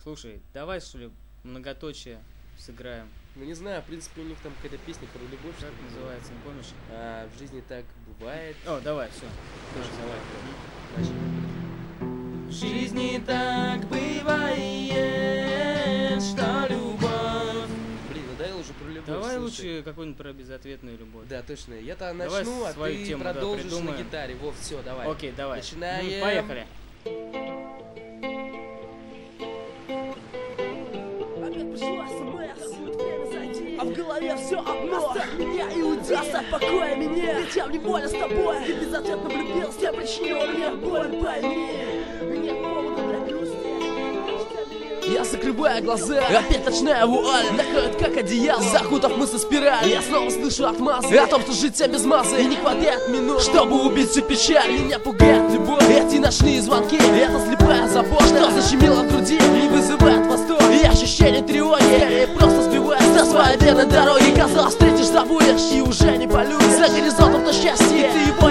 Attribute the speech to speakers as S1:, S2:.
S1: Слушай, давай что ли многоточие сыграем.
S2: Ну не знаю, в принципе у них там какая-то песня про любовь.
S1: Как называется, не помнишь?
S2: В жизни так бывает.
S1: О, давай, все.
S2: Тоже давай. Начали.
S1: В жизни так бывает, что любовь.
S2: Блин, надоело уже про любовь.
S1: Давай
S2: слушай.
S1: лучше какую-нибудь про безответную любовь.
S2: Да, точно. Я-то
S1: Давай
S2: начну, а
S1: свою
S2: ты
S1: тему, да,
S2: продолжишь на
S1: придумаем.
S2: гитаре. Вот, все, давай.
S1: Окей, давай.
S2: Начинаем.
S1: Поехали.
S3: Опять пришла СМС, время зайти, а в голове все одно. Оставь меня и уйди, оставь покоя меня, ведь я в неволе с тобой. Ты безответно влюбился, я причинила мне боль, пойми. Нет повода для грусти. Я закрываю глаза, опять ночная вуаль накроет как одеяло, закутав мысли спираль. Я снова слышу отмазы о том, что жить всем без мазы, и не хватает минут, чтобы убить всю печаль. Меня пугает любовь, эти ночные звонки, эта слепая забота, что защемило в груди, не вызывает восторг. И ощущение тревоги, скорее просто сбивает на своей верной дороге. Казалось, встретишь, забудешь и уже не полюбишь. За горизонтом то счастье, ты его